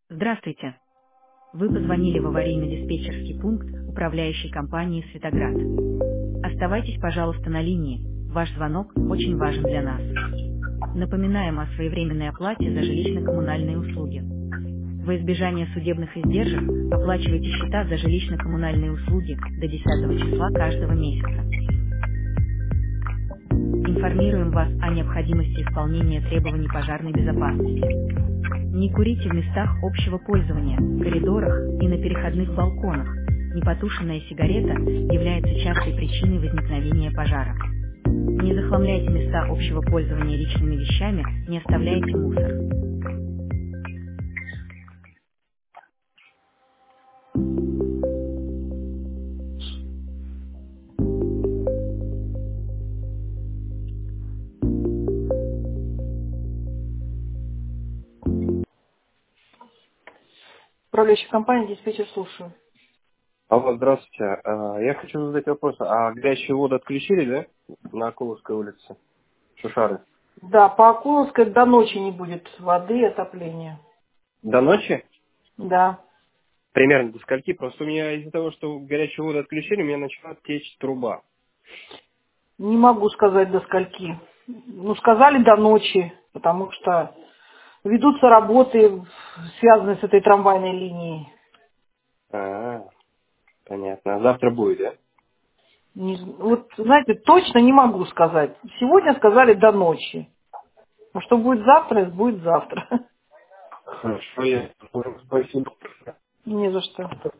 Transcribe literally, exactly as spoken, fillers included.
Здравствуйте. Вы позвонили в аварийно-диспетчерский пункт управляющей компании «Светоград». Оставайтесь, пожалуйста, на линии. Ваш звонок очень важен для нас. Напоминаем о своевременной оплате за жилищно-коммунальные услуги. Во избежание судебных издержек оплачивайте счета за жилищно-коммунальные услуги до десятого числа каждого месяца. Информируем вас о необходимости исполнения требований пожарной безопасности. Не курите в местах общего пользования, коридорах и на переходных балконах. Непотушенная сигарета является частой причиной возникновения пожара. Не захламляйте места общего пользования личными вещами, не оставляйте мусор. Управляющая компания, диспетчер, слушаю. Алло, здравствуйте. А, Я хочу задать вопрос. А горячую воду отключили, да? На Акуловской улице. Шушары. Да, по Акуловской до ночи не будет воды и отопления. До ночи? Да. Примерно до скольки? Просто у меня из-за того, что горячую воду отключили, у меня начала течь труба. Не могу сказать до скольки. Ну, сказали до ночи, потому что ведутся работы, связанные с этой трамвайной линией. А, понятно. А завтра будет, да? Не з- вот, знаете, точно не могу сказать. Сегодня сказали до ночи. А что будет завтра, будет завтра. Хорошо, я спасибо. Не за что.